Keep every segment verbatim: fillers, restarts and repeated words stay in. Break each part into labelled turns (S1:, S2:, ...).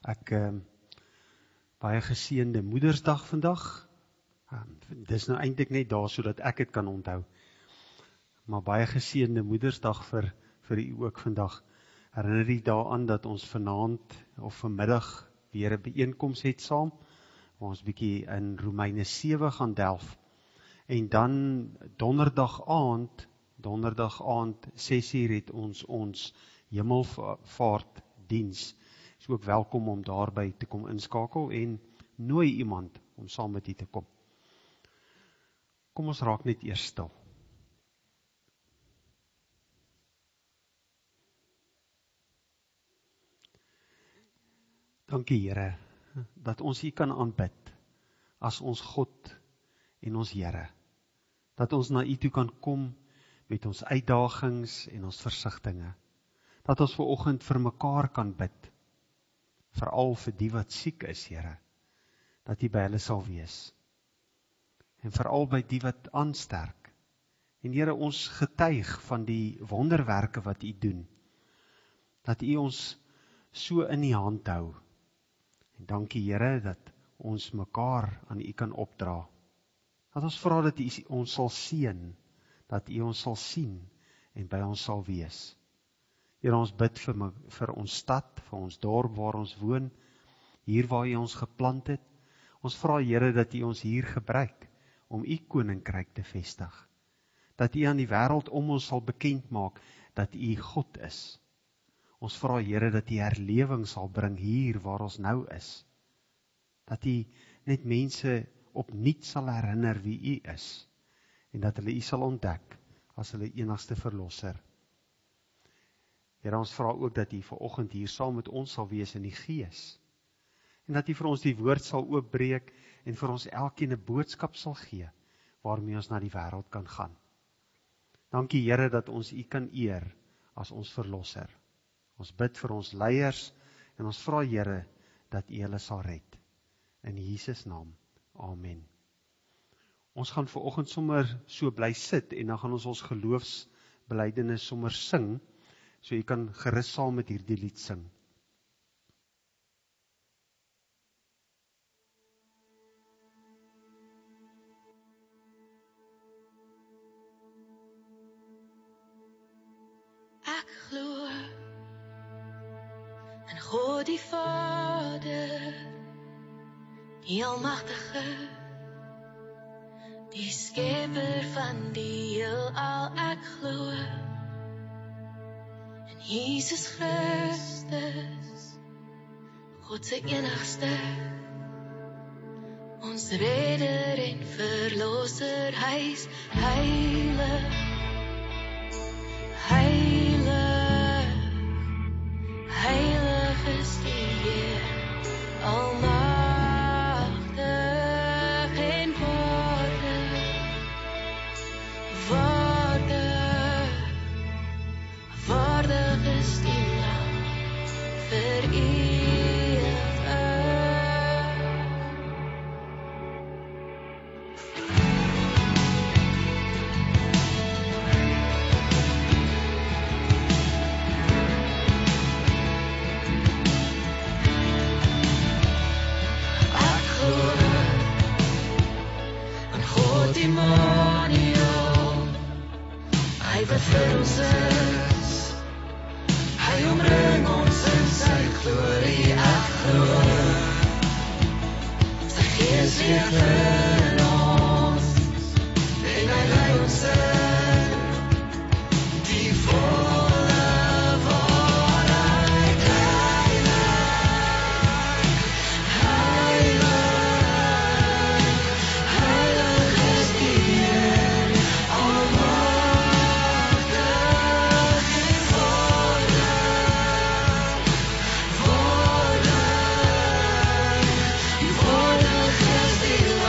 S1: Ek um, baie geseënde Moedersdag vandag. Um, dis nou eintlik net daar sodat ek dit kan onthou. Maar baie geseënde Moedersdag vir vir u ook vandag. Herinner u daaraan dat ons vanaand of vanmiddag weer 'n byeenkoms het saam, waar ons bietjie in Romeine sewe gaan delf. En dan donderdag aand, donderdag aand ses uur het ons ons hemelvaartdiens. Is ook welkom om daarby te kom inskakel en nooi iemand om saam met u te kom. Kom ons raak net eers stil. Dankie Here, dat ons u kan aanbid as ons God en ons Here. Dat ons na u toe kan kom met ons uitdagings en ons versigtinge. Dat ons vanoggend vir mekaar kan bid. Veral vir die wat siek is, Here, dat u by hulle sal wees. En veral by die wat aansterk. En Here, ons getuig van die wonderwerke wat u doen. Dat u ons so in die hand hou. En dankie Here, dat ons mekaar aan u kan opdra. Dat ons vra dat u ons sal seën, dat u ons sal sien en by ons sal wees. Here, ons bid vir, my, vir ons stad, vir ons dorp waar ons woon, hier waar u ons geplant het. Ons vra Here dat u ons hier gebruik om u koninkryk te vestig. Dat u aan die wêreld om ons sal bekend maak dat u God is. Ons vra Here dat u herlewing sal bring hier waar ons nou is. Dat u net mense opnuut sal herinner wie u is en dat hulle u sal ontdek as hulle enigste verlosser. Here, ons vra ook dat u vanoggend hier saam met ons sal wees in die Gees. En dat u vir ons die woord sal oopbreek en vir ons elkeen 'n boodskap sal gee waarmee ons na die wêreld kan gaan. Dankie Here dat ons u kan eer as ons verlosser. Ons bid vir ons leiers en ons vra Here dat u hulle sal red. In Jesus naam. Amen. Ons gaan vanoggend sommer so bly sit en dan gaan ons ons geloofsbelydenis sommer sing. So jy kan gerus saam met hierdie lied sing.
S2: Ek glo in God die Vader, die Almagtige, die skepper van die heelal. Ek glo Jesus Christus, God se enigste, ons redder en verlosser. Hy is heilig, heilig, heilig is die Heer, almagtig en waardig, waardig, waardig is die Lam vir ewig. Ek glo in God Immanuel, hy wat vir ons is. Hy omring ons in sy glorie. Ek glo sy Gees leef in ons en hy lei ons in die volle waarheid. Heilig, heilig, heilig is die Heer, almagtig en waardig, waardig, waardig is die Lam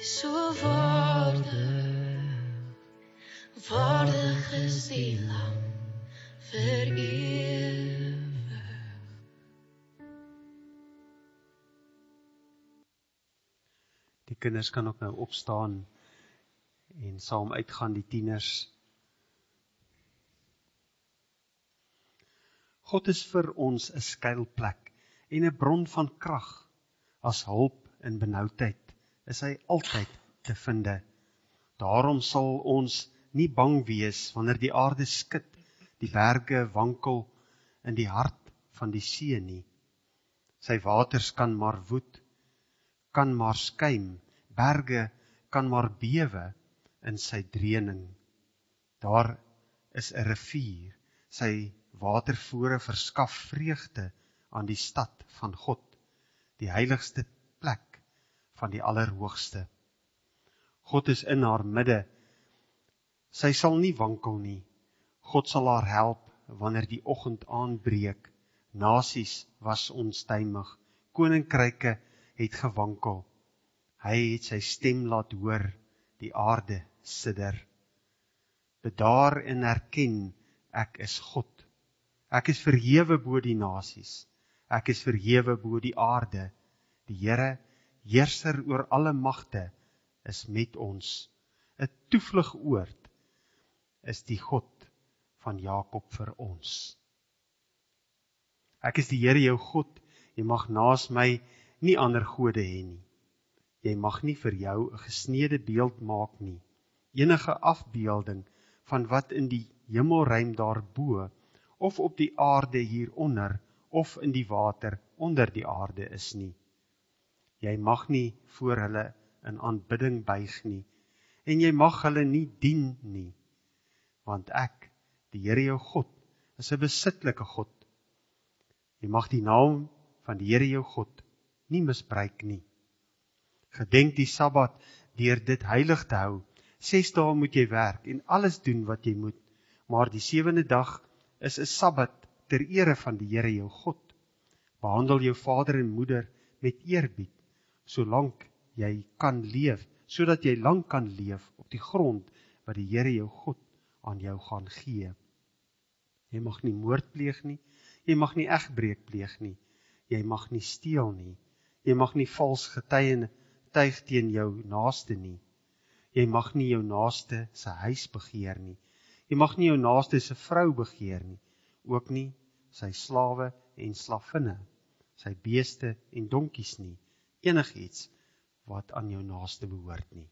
S2: So waardig, waardig is die lam vir ewig.
S1: Die kinders kan ook nou opstaan en saam uitgaan, die tieners. God is vir ons 'n skuilplek en 'n bron van krag. As hulp in benoudheid is hy altyd te vinde. Daarom sal ons nie bang wees wanneer die aarde skud, die berge wankel in die hart van die see nie. Sy waters kan maar woed, kan maar skuim, berge kan maar bewe in sy dreuning. Daar is 'n rivier, sy watervore verskaf vreugde aan die stad van God, die heiligste plek van die Allerhoogste. God is in haar midde, sy sal nie wankel nie. God sal haar help wanneer die oggend aanbreek. Nasies was onstuimig, koninkryke het gewankel. Hy het sy stem laat hoor, die aarde sidder. Bedaar en erken, ek is God. Ek is verhewe bo die nasies. Ek is verhewe bo die aarde. Die Here, heerser oor alle magte, is met ons. 'n Toevlugoord is die God van Jakob vir ons. Ek is die Here jou God, jy mag naas my nie ander gode hê nie. Jy mag nie vir jou 'n gesneede beeld maak nie. Enige afbeelding van wat in die hemelruim daarbo, of op die aarde hieronder, of in die water onder die aarde is nie. Jy mag nie voor hulle in aanbidding buig nie, en jy mag hulle nie dien nie, want ek, die Here jou God, is 'n besitlike God. Jy mag die naam van die Here jou God nie misbruik nie. Gedenk die Sabbat deur dit heilig te hou. Ses dae moet jy werk en alles doen wat jy moet, maar die sewende dag is 'n Sabbat ter ere van die Here jou God. Behandel jou vader en moeder met eerbied, solank jy kan leef, sodat jy lank kan leef op die grond wat die Here jou God aan jou gaan gee. Jy mag nie moord pleeg nie, jy mag nie egbreek pleeg nie, jy mag nie steel nie, jy mag nie vals getuie tuig teen jou naaste nie, jy mag nie jou naaste se huis begeer nie, jy mag nie jou naaste se vrou begeer nie, ook nie sy slawe en slavinne, sy beeste en donkies nie, enigiets wat aan jou naaste behoort nie.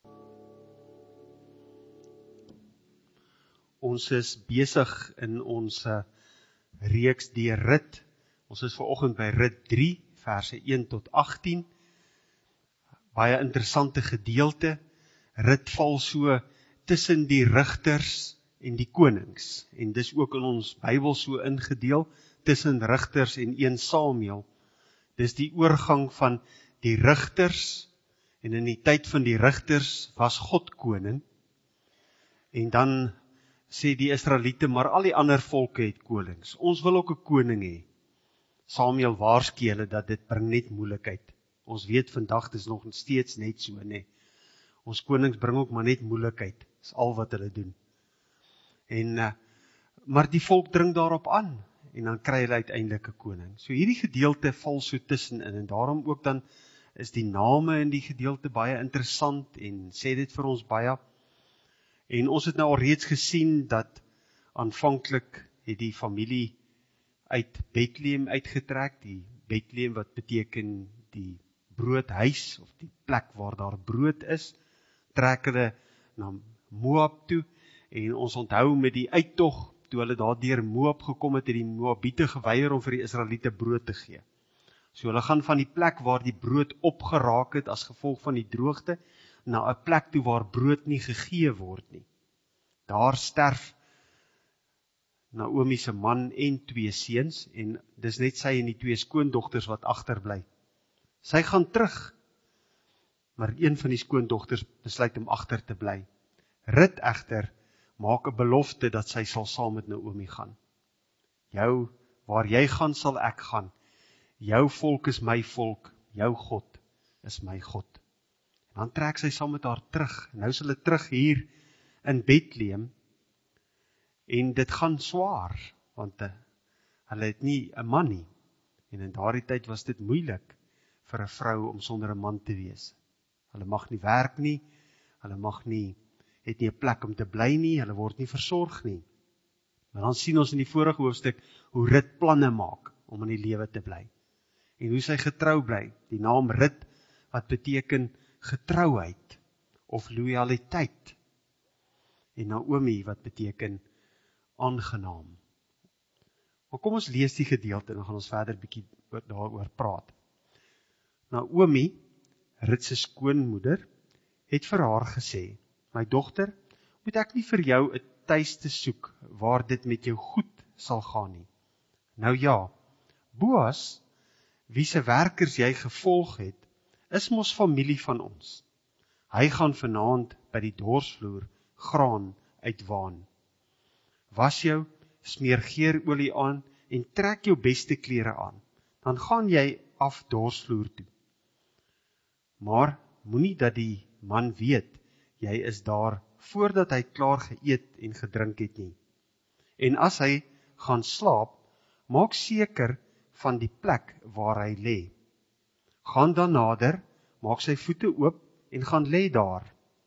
S1: Ons is besig in ons reeks deur Rit. Ons is vanoggend by Rit drie, verse een tot agtien. Baie interessante gedeelte. Rit val so tussen die rigters en die konings. En dis ook in ons Bybel so ingedeel, tussen rigters en een Samuel. Dis die oorgang van die rigters, en in die tyd van die rigters was God koning. En dan sê die Israeliete, maar al die ander volke het konings. Ons wil ook 'n koning hê. Samuel waarsku hulle dat dit bring net moeilikheid. Ons weet vandag dis nog steeds net so, nê. Ons konings bring ook maar net moeilikheid. Dis al wat hulle doen. En uh, maar die volk dring daarop aan en dan kry hulle uiteindelik 'n koning. So hierdie gedeelte val so tussenin en daarom ook dan is die name in die gedeelte baie interessant en sê dit vir ons baie. En ons het nou al reeds gesien dat aanvanklik het die familie uit Bethlehem uitgetrek, die Bethlehem wat beteken die broodhuis of die plek waar daar brood is, trek hulle na Moab toe en ons onthou met die uittog toe hulle daar deur Moab gekom het, het die Moabiete geweier om vir die Israeliete brood te gee. So hulle gaan van die plek waar die brood opgeraak het as gevolg van die droogte na 'n plek toe waar brood nie gegee word nie. Daar sterf Naomi se man en twee seuns en dis net sy en die twee skoondogters wat agterbly. Sy gaan terug, maar een van die skoondogters besluit om agter te bly. Rut egter maak 'n belofte dat sy sal saam met Naomi gaan. Jou, waar jy gaan sal ek gaan. Jou volk is my volk, jou God is my God. En dan trek sy saam met haar terug. Nou is hulle terug hier in Bethlehem. En dit gaan swaar, want uh, hulle het nie 'n man nie. En in daardie tyd was dit moeilik vir 'n vrou om sonder 'n man te wees. Hulle mag nie werk nie, hulle mag nie, het nie 'n plek om te bly nie, hulle word nie versorg nie. Maar dan sien ons in die vorige hoofstuk hoe Rut planne maak om in die lewe te bly. En hoe sy getrou bly. Die naam Rut wat beteken getrouheid of loyaliteit. En Naomi wat beteken aangenaam. Maar kom ons lees die gedeelte en dan gaan ons verder bietjie daaroor praat. Naomi, Rut se skoonmoeder, het vir haar gesê, my dogter, moet ek nie vir jou 'n tuiste soek waar dit met jou goed sal gaan nie. Nou ja, Boas, wie se werkers jy gevolg het, is mos familie van ons. Hy gaan vanaand by die dorsvloer graan uitwaan. Was jou, smeer geerolie aan en trek jou beste klere aan. Dan gaan jy af dorsvloer toe. Maar moenie dat die man weet, jy is daar voordat hy klaar geëet en gedrink het nie. En as hy gaan slaap, maak seker van die plek waar hy lê. Gaan dan nader, maak sy voete oop en gaan lê daar.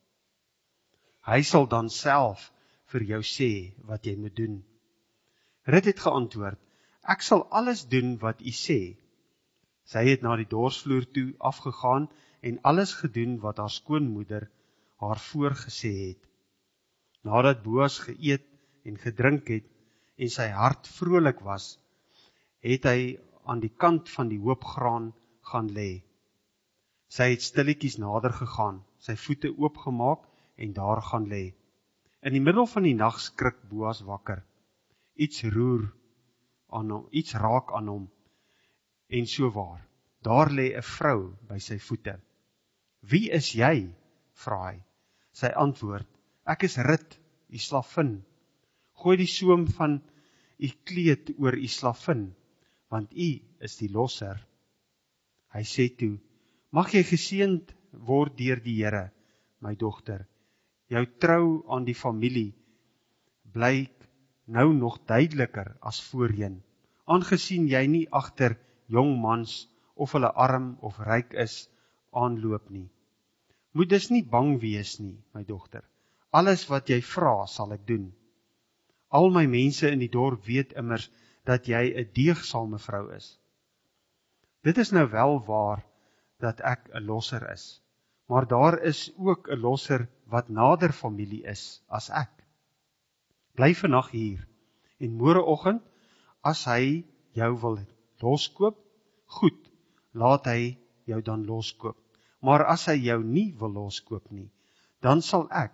S1: Hy sal dan self vir jou sê wat jy moet doen. Rut het geantwoord, ek sal alles doen wat u sê. Sy het na die dorsvloer toe afgegaan en alles gedoen wat haar skoonmoeder haar voorgesê het. Nadat Boas geëet en gedrink het en sy hart vrolik was, het hy aan die kant van die hoop graan gaan lê. Sy het stilletjies nader gegaan, sy voete oopgemaak en daar gaan lê. In die middel van die nag skrik Boas wakker. Iets roer aan hom, iets raak aan hom. En so waar, daar lê 'n vrou by sy voete. Wie is jy? Vra hy. Sy antwoord, ek is Rut, u slavin. Gooi die soem van u kleed oor u slavin, want u is die losser. Hy sê toe, mag jy geseënd word deur die Here, my dogter. Jou trou aan die familie blyk nou nog duideliker as voorheen, aangesien jy nie agter jong mans of hulle arm of ryk is, aanloop nie. Moet dus nie bang wees nie, my dogter. Alles wat jy vra, sal ek doen. Al my mense in die dorp weet immers dat jy 'n deegsame vrou is. Dit is nou wel waar dat ek 'n losser is, maar daar is ook 'n losser wat nader familie is as ek. Bly vannag hier, en môreoggend, as hy jou wil loskoop, goed, laat hy jou dan loskoop. Maar as hy jou nie wil loskoop nie, dan sal ek,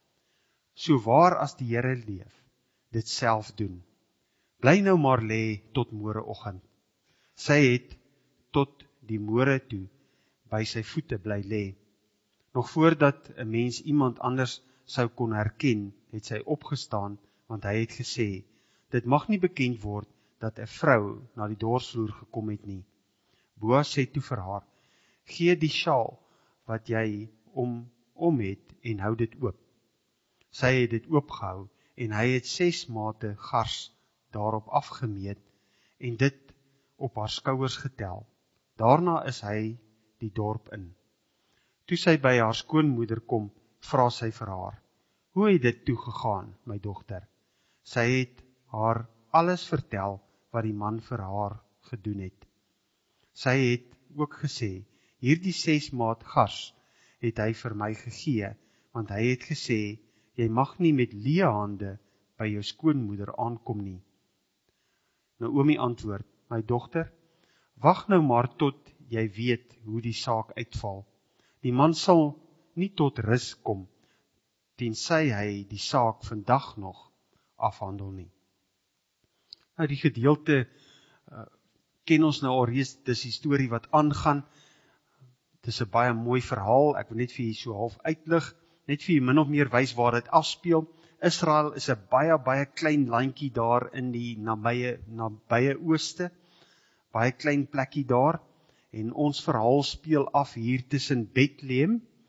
S1: so waar as die Here leef, dit self doen. Bly nou maar lê tot môreoggend. Sy het tot die môre toe by sy voete bly lê. Nog voordat 'n mens iemand anders sou kon herken, het sy opgestaan, want hy het gesê, dit mag nie bekend word dat 'n vrou na die dorsvloer gekom het nie. Boas sê toe vir haar, gee die sjaal wat jy om, om het en hou dit oop. Sy het dit oopgehou en hy het ses mate gars daarop afgemeet en dit op haar skouers getel. Daarna is hy die dorp in. Toe sy by haar skoonmoeder kom, vra sy vir haar, hoe het dit toegegaan, my dogter? Sy het haar alles vertel wat die man vir haar gedoen het. Sy het ook gesê, hierdie ses maat gars het hy vir my gegee, want hy het gesê, jy mag nie met leë hande by jou skoonmoeder aankom nie. Naomi antwoord, my dogter, wag nou maar tot jy weet hoe die saak uitval. Die man sal nie tot rus kom, tensy hy die saak vandag nog afhandel nie. Nou die gedeelte uh, ken ons nou al reeds, dis die storie wat aangaan. Dit is 'n baie mooi verhaal, ek wil net vir julle so half uitlig, net vir julle min of meer wys waar dit afspeel. Israel is 'n baie, baie klein landjie daar in die nabye, nabye ooste, baie klein plekkie daar, en ons verhaal speel af hier tussen Bethlehem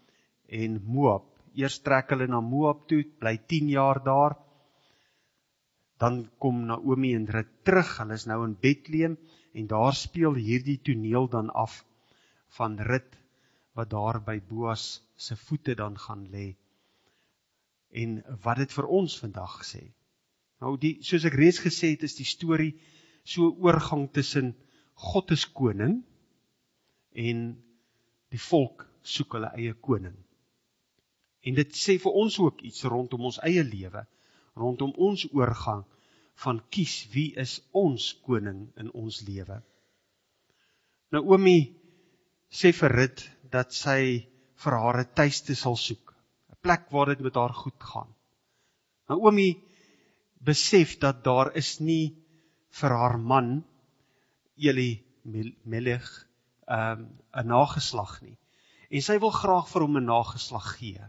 S1: en Moab. Eers trek hulle na Moab toe, bly tien jaar daar. Dan kom Naomi en Rut terug, hulle is nou in Bethlehem, en daar speel hierdie toneel dan af van Rut, wat daar by Boas se voete dan gaan lê. En wat dit vir ons vandag sê. Nou, die, soos ek reeds gesê het, is die storie so oorgang tussen God is koning, en die volk soek hulle eie koning. En dit sê vir ons ook iets rondom ons eie lewe, rondom ons oorgang van kies wie is ons koning in ons lewe. Naomi sê vir Rut dat sy vir haar 'n tuiste sal soek, 'n plek waar dit met haar goed gaan. Naomi besef dat daar is nie vir haar man Elimelech um, 'n nageslag nie. En sy wil graag vir hom 'n nageslag gee.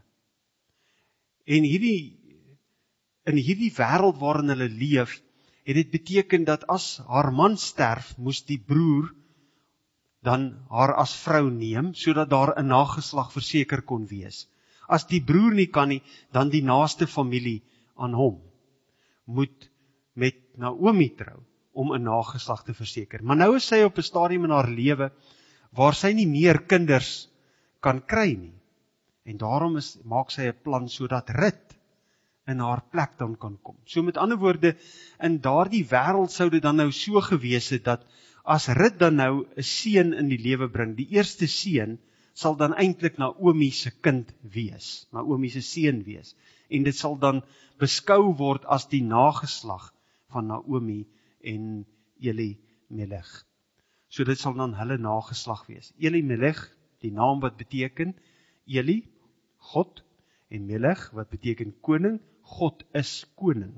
S1: En hierdie, in hierdie wêreld waarin hulle leef, het dit beteken dat as haar man sterf, moes die broer dan haar as vrou neem, sodat daar 'n nageslag verseker kon wees. As die broer nie kan nie, dan die naaste familie aan hom moet met Naomi trou, om 'n nageslag te verseker. Maar nou is sy op 'n stadium in haar lewe, waar sy nie meer kinders kan kry nie. En daarom is, maak sy 'n plan, sodat Rut in haar plek dan kan kom. So met ander woorde, in daardie wêreld sou dit dan nou so gewees het, dat as Rut dan nou 'n seun in die lewe bring, die eerste seun sal dan eintlik Naomi se kind wees, Naomi se seun wees. En dit sal dan beskou word as die nageslag van Naomi en Elimelech. So dit sal dan hulle nageslag wees. Elimelech, die naam wat beteken Eli, God, en Melech, wat beteken koning. God is koning.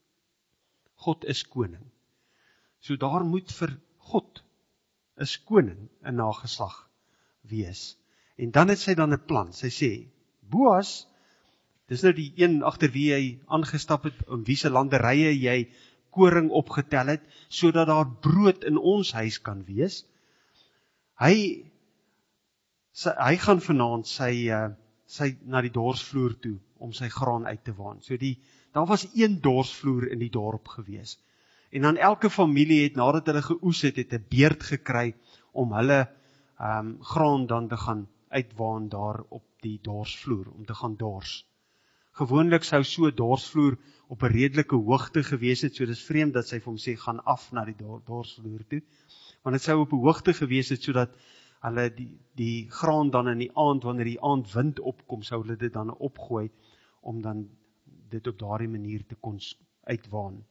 S1: God is koning. So daar moet vir God is koning 'n nageslag wees. En dan het sy dan 'n plan. Sy sê, Boas, dis nou die een agter wie hy aangestap het, om wie se landerye jy koring opgetel het, sodat daar brood in ons huis kan wees. Hy, sy, hy gaan vanaand sy, uh, sy na die dorsvloer toe, om sy graan uit te waan. So die, daar was een dorsvloer in die dorp gewees. En dan elke familie het, nadat hulle geoes het, het 'n beurt gekry, om hulle um, graan dan te gaan uitwaan daar op die dorsvloer, om te gaan dors. Gewoonlik sou so 'n dorsvloer op 'n redelike hoogte gewees het, so dis vreemd dat sy vir hom sê, gaan af na die dorsvloer toe. Want dit sou op 'n hoogte gewees het, sodat hulle die, die graan dan in die aand, wanneer die aand wind opkom, sou hulle dit dan opgooi, om dan dit op daardie manier te kon uitwaan.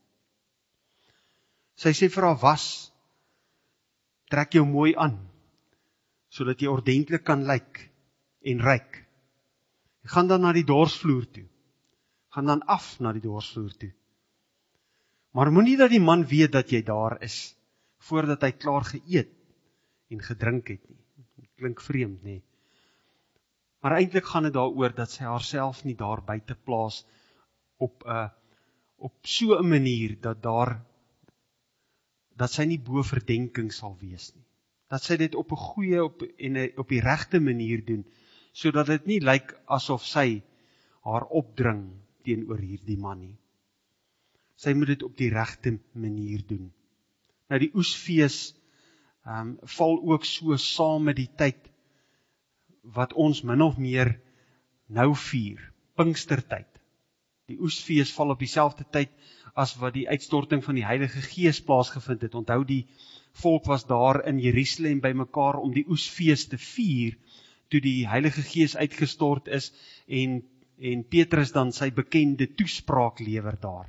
S1: Sy sê vir haar, was, trek jou mooi aan, sodat jy ordentlik kan lyk en ryk. Jy gaan dan na die dorsvloer toe, gaan dan af na die dorsvloer toe. Maar moenie dat die man weet dat jy daar is, voordat hy klaar geëet en gedrink het nie. Klink vreemd, nie? Maar eintlik gaan dit daaroor dat sy haarself nie daar buite plaas op 'n op so 'n manier dat daar dat sy nie bo verdenking sal wees nie. Dat sy dit op 'n goeie op en 'n op die regte manier doen, sodat dit nie lyk asof sy haar opdring teenoor hierdie man nie. Sy moet dit op die regte manier doen. Nou die oesfees um, val ook so saam met die tyd wat ons min of meer nou vier, Pinkstertyd. Die oesfees val op dieselfde tyd as wat die uitstorting van die Heilige Gees plaasgevind het. Onthou, die volk was daar in Jerusalem bymekaar om die oesfees te vier, toe die Heilige Gees uitgestort is en, en Petrus dan sy bekende toespraak lewer daar.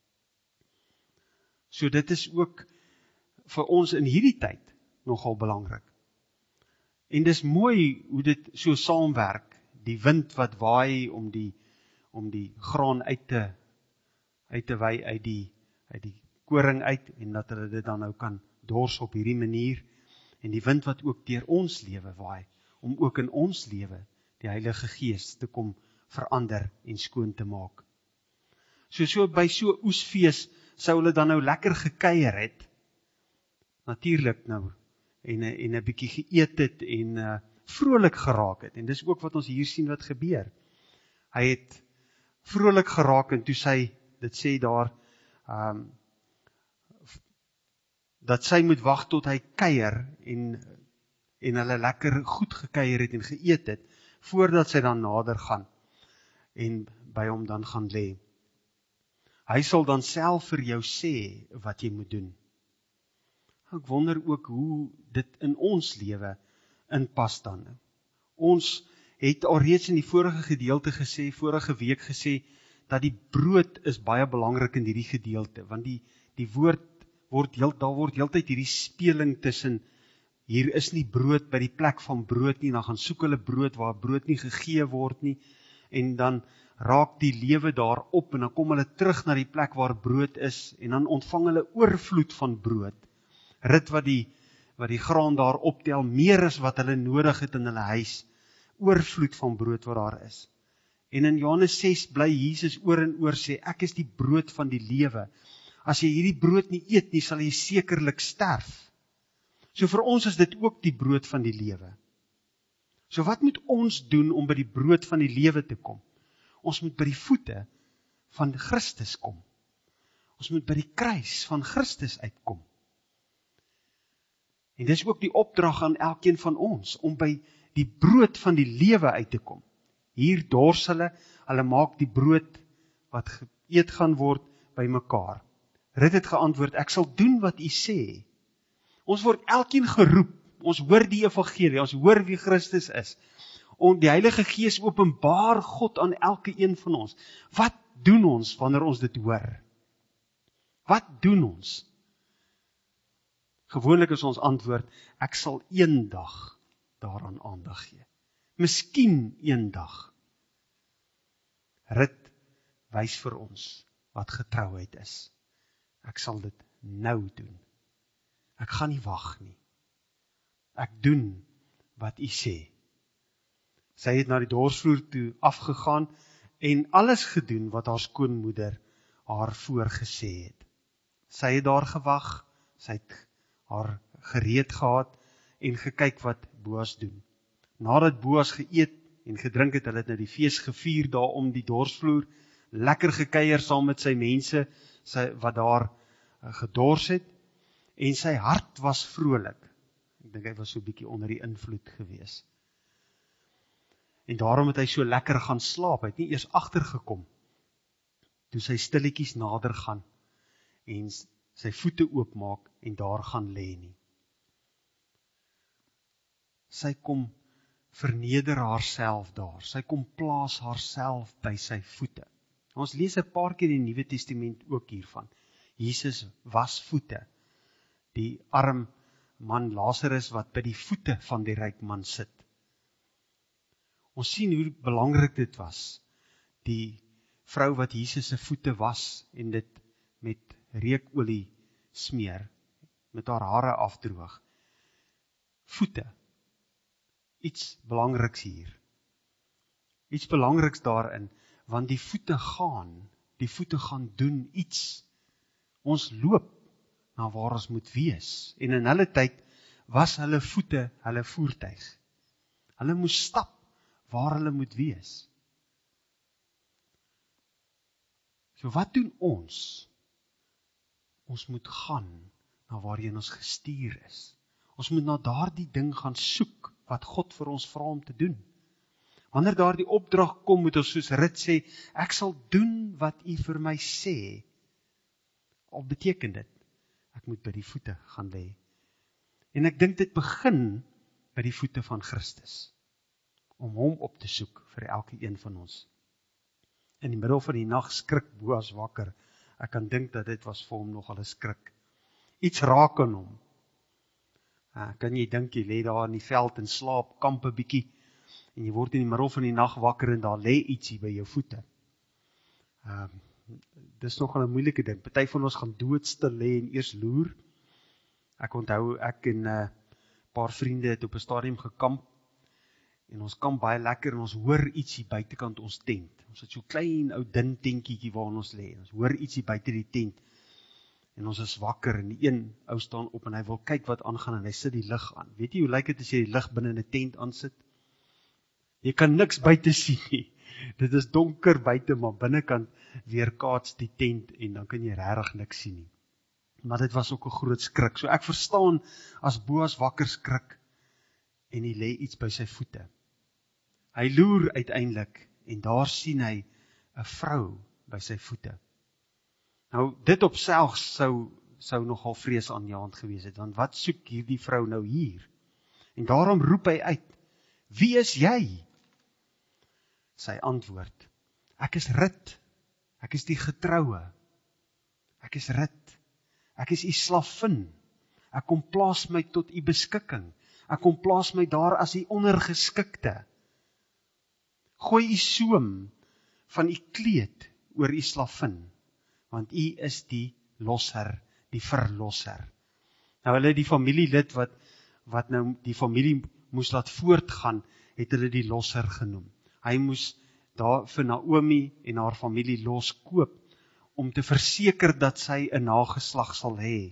S1: So dit is ook vir ons in hierdie tyd nogal belangrik. En dis mooi hoe dit so saamwerk, die wind wat waai om die, om die graan uit te, uit te waai uit die, uit die koring uit, en dat hulle dit dan nou kan dors op hierdie manier, en die wind wat ook deur ons lewe waai, om ook in ons lewe die Heilige Gees te kom verander en skoon te maak. So so by so oesfees sou hulle dan nou lekker gekuier het, natuurlik nou, en, en 'n bietjie geëet het, en uh, vrolik geraak het. En dis ook wat ons hier sien wat gebeur. Hy het vrolik geraak en toe sy, dit sê daar, um, dat sy moet wag tot hy kuier en, en hulle lekker goed gekuier het en geëet het, voordat sy dan nader gaan en by hom dan gaan lê. Hy sal dan self vir jou sê wat jy moet doen. Ek wonder ook hoe dit in ons lewe inpas dan. Ons het alreeds in die vorige gedeelte gesê, vorige week gesê, dat die brood is baie belangrik in hierdie gedeelte, want die, die woord word heel, daar word heeltyd hierdie speling tussen, hier is nie brood by die plek van brood nie, dan gaan soek hulle brood waar brood nie gegee word nie, en dan raak die lewe daar op, en dan kom hulle terug na die plek waar brood is, en dan ontvang hulle oorvloed van brood, rit wat die, wat die graan daar optel, meer as wat hulle nodig het in hulle huis, oorvloed van brood wat daar is. En in Johannes ses bly Jesus oor en oor sê, ek is die brood van die lewe. As jy hierdie brood nie eet nie, sal jy sekerlik sterf. So vir ons is dit ook die brood van die lewe. So wat moet ons doen om by die brood van die lewe te kom? Ons moet by die voete van Christus kom. Ons moet by die kruis van Christus uitkom. En dis ook die opdrag aan elkeen van ons, om by die brood van die lewe uit te kom. Hier dors hulle, hulle maak die brood wat geëet gaan word by mekaar. Rit het geantwoord, ek sal doen wat u sê. Ons word elkeen geroep, ons hoor die evangelie, ons hoor wie Christus is. En die Heilige Gees openbaar God aan elke een van ons. Wat doen ons wanneer ons dit hoor? Wat doen ons? Gewoonlik is ons antwoord, ek sal eendag daaraan aandag gee. Miskien eendag. Rit wys vir ons wat getrouheid is. Ek sal dit nou doen. Ek gaan nie wag nie. Ek doen wat u sê. Sy het na die dorsvloer toe afgegaan en alles gedoen wat haar skoonmoeder haar voorgesê het. Sy het daar gewag, sy het haar gereed gehad en gekyk wat Boas doen. Nadat Boas geëet en gedrink het, hulle het nou die fees gevier daar om die dorsvloer, lekker gekuier saam met sy mense sy, wat daar uh, gedors het, en sy hart was vrolik. Ek dink hy was so 'n bietjie onder die invloed gewees. En daarom het hy so lekker gaan slaap, hy het nie eers agtergekom, toe sy stilletjies nader gaan, en sy voete oopmaak, en daar gaan lê nie. Sy kom verneder haarself daar, sy kom plaas haarself by sy voete. Ons lees 'n paar keer in die Nuwe Testament ook hiervan. Jesus was voete, die arm man Lazarus wat by die voete van die ryk man sit. Ons sien hoe belangrik dit was, die vrou wat Jesus se voete was en dit met reukolie smeer, met haar hare afdroog. Voete, iets belangriks hier. Iets belangriks daarin, want die voete gaan, die voete gaan doen iets. Ons loop na waar ons moet wees. En in hulle tyd was hulle voete hulle voertuig. Hulle moes stap waar hulle moet wees. So wat doen ons? Ons moet gaan na waarheen ons gestuur is. Ons moet na daardie ding gaan soek wat God vir ons vra om te doen. Wanneer daardie opdrag kom, moet ons soos Rit sê, ek sal doen wat u vir my sê. Al beteken dit, ek moet by die voete gaan lê. En ek dink dit begin by die voete van Christus, om hom op te soek vir elke een van ons. In die middel van die nag skrik Boas wakker. Ek kan dink dat dit was vir hom nogal 'n skrik. Iets raak aan hom. Uh, kan jy dink, jy lê daar in die veld en slaap, kamp 'n bietjie, en jy word in die middel van die nag wakker en daar lê ietsie by jou voete. Uh, dis nogal 'n moeilike ding. Party van ons gaan doodstil lê en eers loer. Ek onthou, ek en 'n uh, paar vriende het op 'n stadium gekamp, en ons kamp baie lekker, en ons hoor ietsie buitekant ons tent. Ons het so klein ou dun tentjie waar ons lê, ons hoor ietsie buite die tent. En ons is wakker en die een ou staan op en hy wil kyk wat aangaan en hy sit die lig aan. Weet jy hoe lyk dit as jy die lig binne in 'n tent aansit? Jy kan niks buite sien nie. Dit is donker buite, maar binnekant weerkaats die tent en dan kan jy regtig niks sien nie. Maar dit was ook 'n groot skrik. So ek verstaan as Boas wakker skrik en hy lê iets by sy voete. Hy loer uiteindelik en daar sien hy 'n vrou by sy voete. Nou, dit op self sou, sou nogal vreesaanjaend gewees het, want wat soek hierdie vrou nou hier? En daarom roep hy uit, wie is jy? Sy antwoord, ek is Rut, ek is die getroue, ek is Rut, ek is u slavin, ek kom plaas my tot u beskikking, ek kom plaas my daar as u ondergeskikte. Gooi u soem van u kleed oor u slavin, want u is die losser, die verlosser. Nou hulle die familielid wat, wat nou die familie moes laat voortgaan, het hulle die losser genoem. Hy moes daar vir Naomi en haar familie loskoop, om te verseker dat sy 'n nageslag sal hê.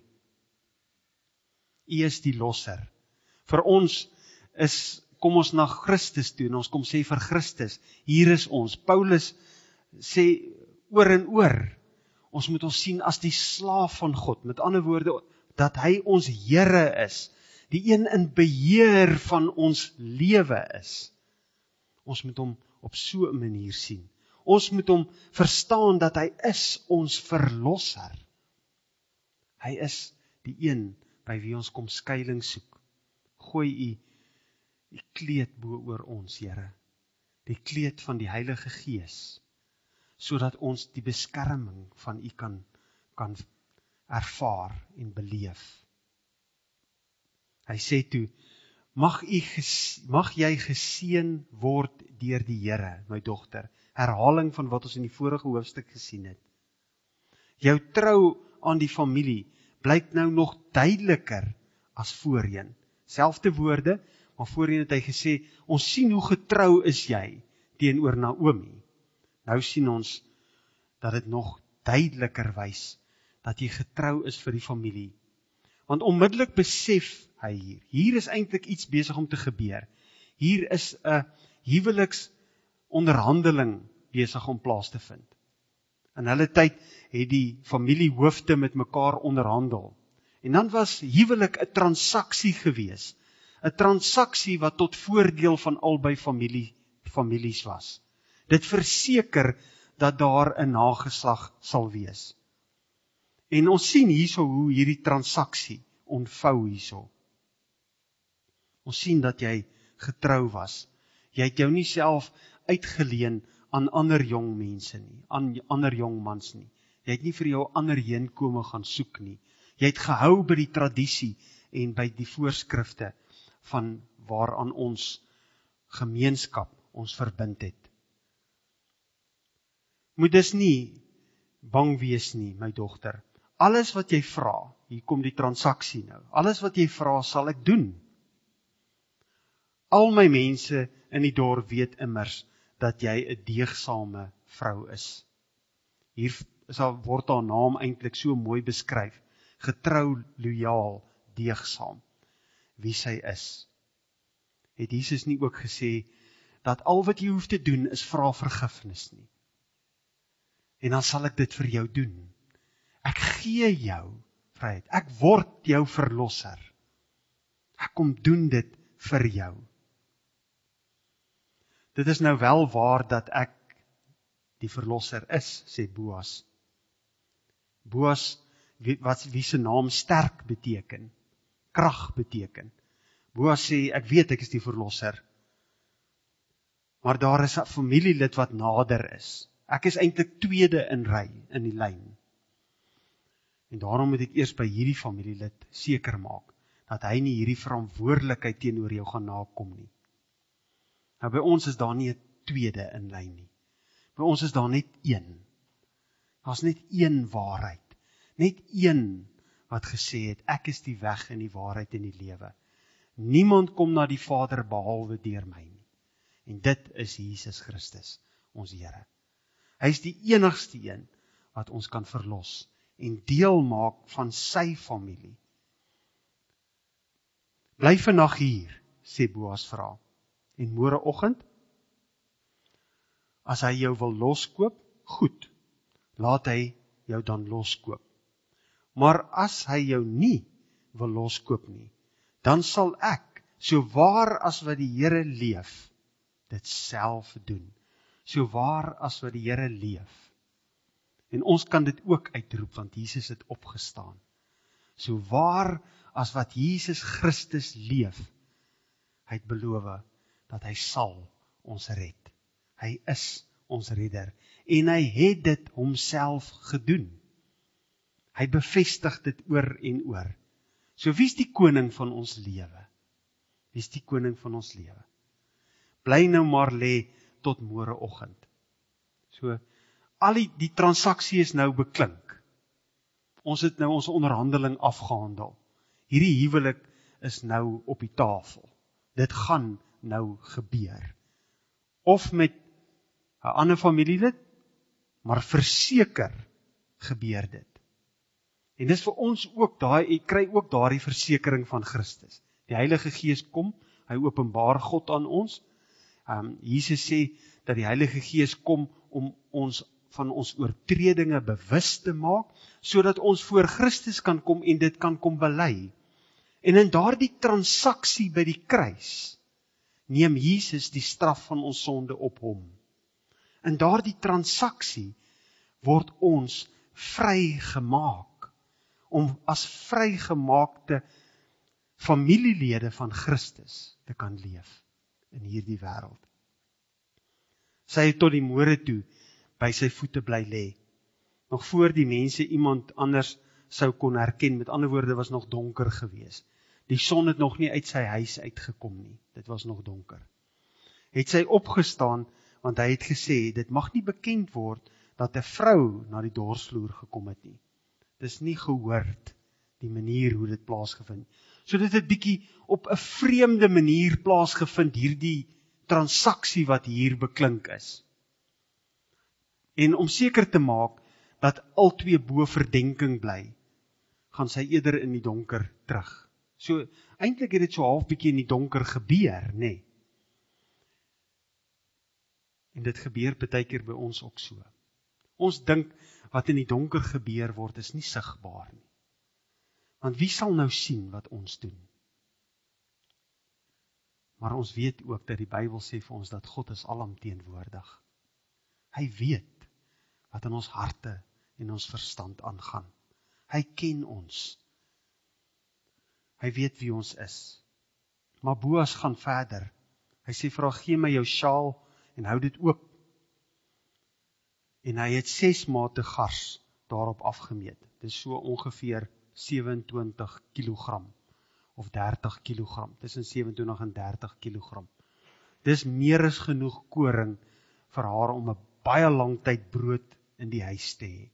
S1: U is die losser. Vir ons is, kom ons na Christus toe, en ons kom sê vir Christus, hier is ons. Paulus sê oor en oor, ons moet ons sien as die slaaf van God, met ander woorde, dat hy ons Here is, die een in beheer van ons lewe is. Ons moet hom op so 'n manier sien. Ons moet hom verstaan dat hy is ons verlosser. Hy is die een by wie ons kom skuiling soek. Gooi u die kleed bo oor ons, Here, die kleed van die Heilige Gees, sodat ons die beskerming van u kan, kan ervaar en beleef. Hy sê toe, mag, u ges, mag jy geseën word deur die Here, my dogter. Herhaling van wat ons in die vorige hoofstuk gesien het. Jou trou aan die familie blyk nou nog duideliker as voorheen. Selfde woorde, maar voorheen het hy gesê, ons sien hoe getrou is jy teenoor Naomi. Nou sien ons dat dit nog duideliker wys dat jy getrou is vir die familie. Want onmiddellik besef hy hier, hier is eintlik iets besig om te gebeur. Hier is 'n huweliks onderhandeling besig om plaas te vind. In hulle tyd het die familiehoofde met mekaar onderhandel. En dan was huwelik 'n transaksie gewees. 'n Transaksie wat tot voordeel van albei familie, families was. Dit verseker dat daar 'n nageslag sal wees. En ons sien hierso hoe hierdie transaksie ontvou hierso. Ons sien dat jy getrou was. Jy het jou nie self uitgeleen aan ander jong mense nie, aan ander jong mans nie. Jy het nie vir jou ander heenkome gaan soek nie. Jy het gehou by die tradisie en by die voorskrifte van waaraan ons gemeenskap ons verbind het. Moet dus nie bang wees nie, my dogter. Alles wat jy vra, hier kom die transaksie nou, alles wat jy vra sal ek doen. Al my mense in die dorp weet immers dat jy 'n deegsame vrou is. Hier is al, word haar naam eintlik so mooi beskryf, getrou, loyaal, deegsaam, wie sy is. Het Jesus nie ook gesê, dat al wat jy hoef te doen is vra vergifnis nie. En dan sal ek dit vir jou doen. Ek gee jou vryheid, ek word jou verlosser. Ek kom doen dit vir jou. Dit is nou wel waar dat ek die verlosser is, sê Boas. Boas, wat wie se naam sterk beteken, krag beteken. Boas sê, ek weet ek is die verlosser, maar daar is 'n familielid wat nader is. Ek is eintlik tweede in ry, in die lyn. En daarom moet ek eers by hierdie familielid seker maak, dat hy nie hierdie verantwoordelikheid teenoor jou gaan nakom nie. Nou by ons is daar nie 'n tweede in lyn nie. By ons is daar net een. Daar's net een waarheid. Net een wat gesê het, ek is die weg en die waarheid en die lewe. Niemand kom na die Vader behalwe deur my nie. En dit is Jesus Christus, ons Here. Hy is die enigste een wat ons kan verlos en deel maak van sy familie. Bly vannag hier, sê Boas vir haar. En môreoggend, as hy jou wil loskoop, goed, laat hy jou dan loskoop. Maar as hy jou nie wil loskoop nie, dan sal ek, so waar as wat die Here leef, dit self doen. So waar as wat die Here leef. En ons kan dit ook uitroep, want Jesus het opgestaan. So waar as wat Jesus Christus leef, hy het beloof dat hy sal ons red. Hy is ons redder. En hy het dit homself gedoen. Hy bevestig dit oor en oor. So wie is die koning van ons lewe? Wie is die koning van ons lewe? Bly nou maar lê tot môreoggend. So, al die, die transaksie is nou beklink. Ons het nou ons onderhandeling afgehandel. Hierdie huwelik is nou op die tafel. Dit gaan nou gebeur. Of met 'n ander familielid, maar verseker gebeur dit. En dis vir ons ook, daai, jy kry ook daardie versekering van Christus. Die Heilige Gees kom, hy openbaar God aan ons. Um, Jesus sê dat die Heilige Gees kom om ons van ons oortredinge bewus te maak, sodat ons voor Christus kan kom en dit kan kom bely. En in daardie transaksie by die kruis, neem Jesus die straf van ons sonde op hom. In daardie transaksie word ons vrygemaak, om as vrygemaakte familielede van Christus te kan leef in hierdie wêreld. Sy het tot die môre toe by sy voete bly lê, nog voor die mense iemand anders sou kon herken. Met ander woorde, was nog donker gewees. Die son het nog nie uit sy huis uitgekom nie, dit was nog donker. Het sy opgestaan, want hy het gesê, dit mag nie bekend word dat 'n vrou na die dorsvloer gekom het nie. Dit is nie gehoord, die manier hoe dit plaasgevind. So dit het bietjie op 'n vreemde manier plaasgevind, hierdie transaksie wat hier beklink is. En om seker te maak dat albei bo verdenking bly, gaan sy eerder in die donker terug. So eintlik het dit so half bietjie in die donker gebeur, nê? Nee. En dit gebeur baie keer by ons ook so. Ons dink wat in die donker gebeur word is nie sigbaar nie. Want wie sal nou sien wat ons doen? Maar ons weet ook dat die Bybel sê vir ons dat God is alomteenwoordig. Hy weet wat in ons harte en ons verstand aangaan. Hy ken ons. Hy weet wie ons is. Maar Boas gaan verder. Hy sê vir haar, gee my jou sjaal en hou dit oop. En hy het ses mate gars daarop afgemeet. Dit is so ongeveer sewe-en-twintig kilogram of dertig kilogram, tussen sewe-en-twintig en dertig kilogram. Dis meer as genoeg koring vir haar om 'n baie lang tyd brood in die huis te hê.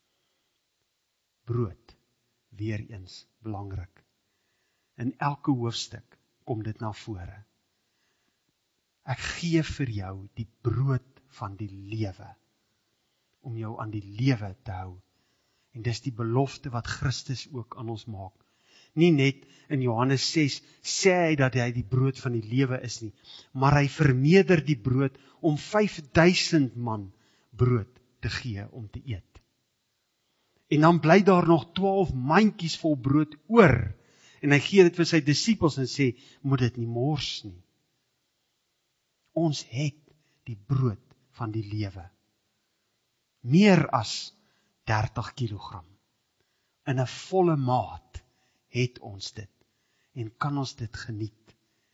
S1: Brood, weer eens belangrik. In elke hoofstuk kom dit na vore. Ek gee vir jou die brood van die lewe, om jou aan die lewe te hou. En dis die belofte wat Christus ook aan ons maak. Nie net in Johannes ses sê hy dat hy die brood van die lewe is nie, maar hy vermeerder die brood om vyfduisend man brood te gee om te eet. En dan bly daar nog twaalf mandjies vol brood oor, en hy gee dit vir sy disippels en sê, moet dit nie mors nie. Ons het die brood van die lewe. Meer as dertig kilogram. In 'n volle maat het ons dit en kan ons dit geniet.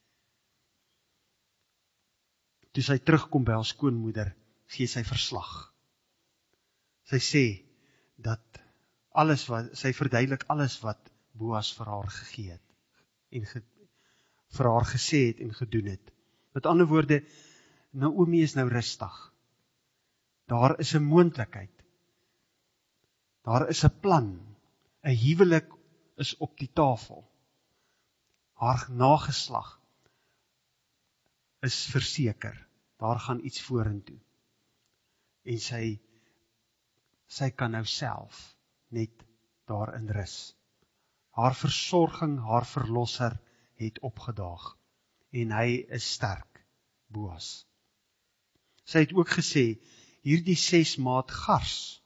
S1: Toe sy terugkom by haar skoonmoeder, gee sy verslag. Sy sê dat alles wat sy verduidelik alles wat Boas vir haar gegee het en ge, vir haar gesê het en gedoen het. Met ander woorde, Naomi is nou rustig. Daar is 'n moontlikheid. Daar is 'n plan. 'n Huwelik is op die tafel. Haar nageslag is verseker. Daar gaan iets vorentoe. En sy sy kan nou self net daarin rus. Haar versorging, haar verlosser het opgedaag en hy is sterk, Boas. Sy het ook gesê, hierdie ses maat gars,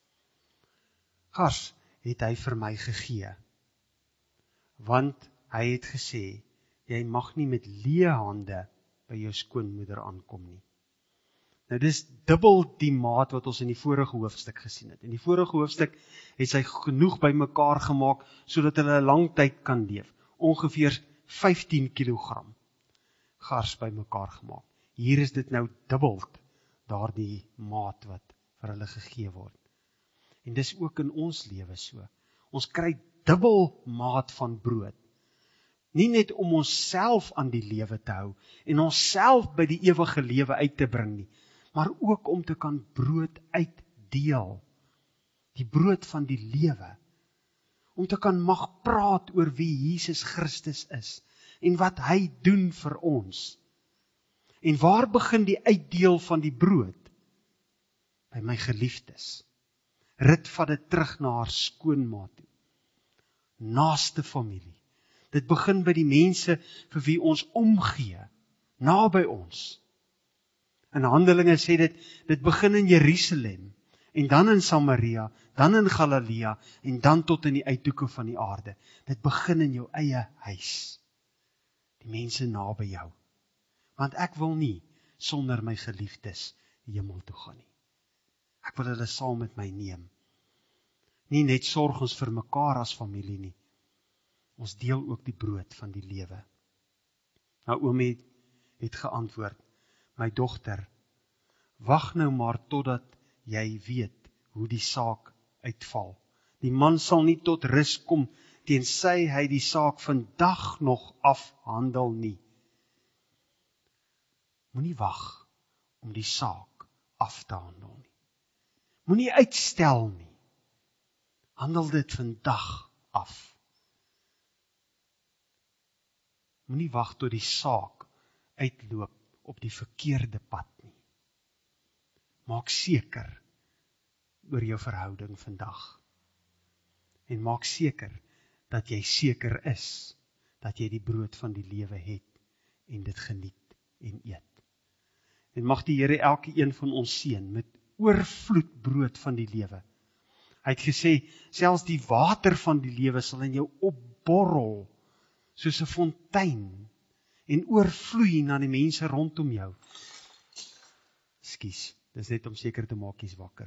S1: gars het hy vir my gegee, want hy het gesê, jy mag nie met leë hande by jou skoonmoeder aankom nie. Nou dis dubbel die maat wat ons in die vorige hoofstuk gesien het. In die vorige hoofstuk het sy genoeg by mekaar gemaak, sodat hulle 'n lang tyd kan leef. Ongeveer vyftien kilogram gars by mekaar gemaak. Hier is dit nou dubbeld, daardie maat wat vir hulle gegee word. En dis ook in ons lewe so. Ons kry dubbel maat van brood. Nie net om onsself aan die lewe te hou, en onsself by die ewige lewe uit te bring nie, maar ook om te kan brood uitdeel. Die brood van die lewe. Om te kan mag praat oor wie Jesus Christus is, en wat hy doen vir ons. En waar begin die uitdeel van die brood? By my geliefdes. Rit vat dit terug na haar skoonma toe. Naaste familie. Dit begin by die mense vir wie ons omgee, naby ons. In Handelinge sê dit, dit begin in Jerusalem, en dan in Samaria, dan in Galilea, en dan tot in die uithoeke van die aarde. Dit begin in jou eie huis. Die mense naby jou. Want ek wil nie sonder my geliefdes hemel toe gaan nie. Ek wil hulle saam met my neem. Nie net sorg ons vir mekaar as familie nie. Ons deel ook die brood van die lewe. Naomi het, het geantwoord, my dogter, wag nou maar totdat jy weet hoe die saak uitval. Die man sal nie tot rus kom, tensy hy die saak vandag nog afhandel nie. Moenie wag om die saak af te handel nie. Moenie uitstel nie. Handel dit vandag af. Moenie wag tot die saak uitloop op die verkeerde pad nie. Maak seker oor jou verhouding vandag. En maak seker dat jy seker is dat jy die brood van die lewe het en dit geniet en eet. En mag die Here elke een van ons seën met oorvloed brood van die lewe. Hy het gesê, selfs die water van die lewe sal in jou opborrel, soos 'n fontein, en oorvloei na die mense rondom jou. Skus, dis net om seker te maak jy's wakker.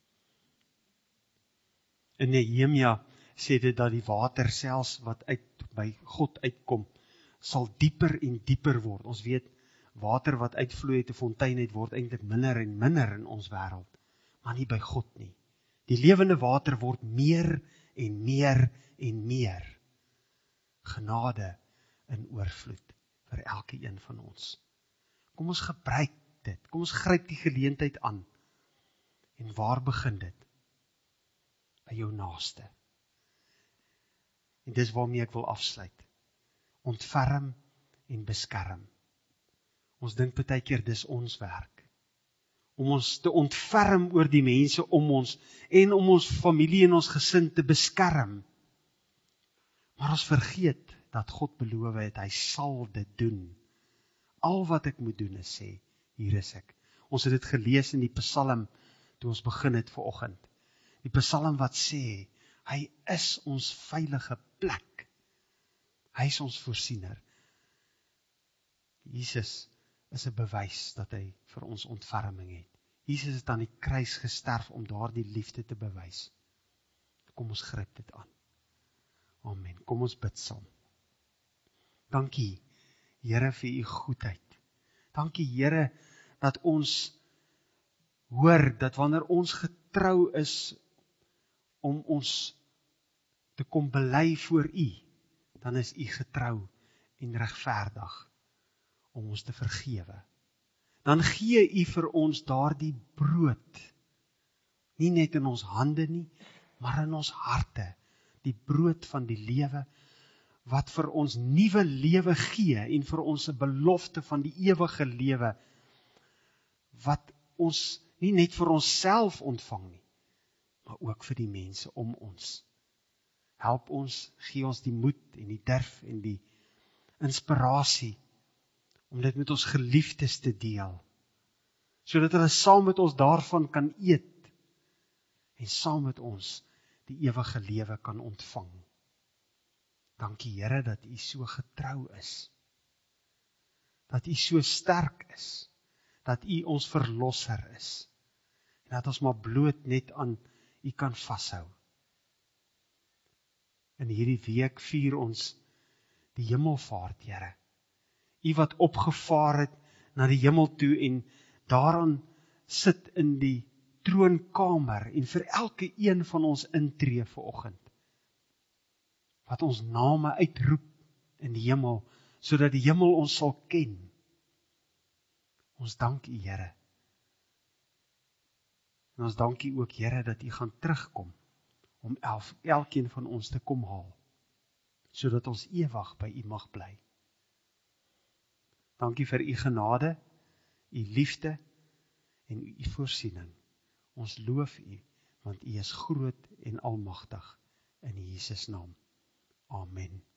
S1: In Nehemia sê dit dat die water selfs wat uit by God uitkom, sal dieper en dieper word. Ons weet, water wat uitvloei uit 'n fontein uit word eintlik minder en minder in ons wêreld, maar nie by God nie. Die lewende water word meer en meer en meer. Genade in oorvloed vir elke een van ons. Kom ons gebruik dit, kom ons gryp die geleentheid aan. En waar begin dit? By jou naaste. En dis waarmee ek wil afsluit. Ontferm en beskerm. Ons dink baie keer dis ons werk. Om ons te ontferm oor die mense om ons en om ons familie en ons gesin te beskerm. Maar ons vergeet dat God beloof het, hy sal dit doen. Al wat ek moet doen is sê, hier is ek. Ons het dit gelees in die Psalm, toe ons begin het vanoggend. Die Psalm wat sê, hy is ons veilige plek. Hy is ons voorsiener. Jesus is 'n bewys dat hy vir ons ontferming het. Jesus het aan die kruis gesterf om daardie liefde te bewys. Kom ons gryp dit aan. Amen. Kom ons bid saam. Dankie, Here, vir u goedheid. Dankie, Here, dat ons hoor, dat wanneer ons getrou is om ons te kom bely voor u, dan is u getrou en regverdig om ons te vergewe. Dan gee u vir ons daardie brood, nie net in ons hande nie, maar in ons harte, die brood van die lewe, wat vir ons nuwe lewe gee, en vir ons 'n belofte van die ewige lewe, wat ons nie net vir onsself ontvang nie, maar ook vir die mense om ons. Help ons, gee ons die moed en die durf en die inspirasie om dit met ons geliefdes te deel, sodat hulle saam met ons daarvan kan eet en saam met ons die ewige lewe kan ontvang. Dankie Here dat U so getrou is, dat U so sterk is, dat U ons verlosser is, en dat ons maar bloot net aan U kan vashou. In hierdie week vier ons die hemelvaart, Here. U wat opgevaar het na die hemel toe en daaraan sit in die troonkamer en vir elke een van ons intree vanoggend. Wat ons name uitroep in die hemel, sodat die hemel ons sal ken. Ons dank U, Here. En ons dank U ook, Here, dat U gaan terugkom om elf, elkeen van ons te kom haal, sodat ons ewig by U mag bly. Dankie vir U genade, U liefde en U voorsiening. Ons loof U, want U is groot en almagtig in Jesus naam. Amen.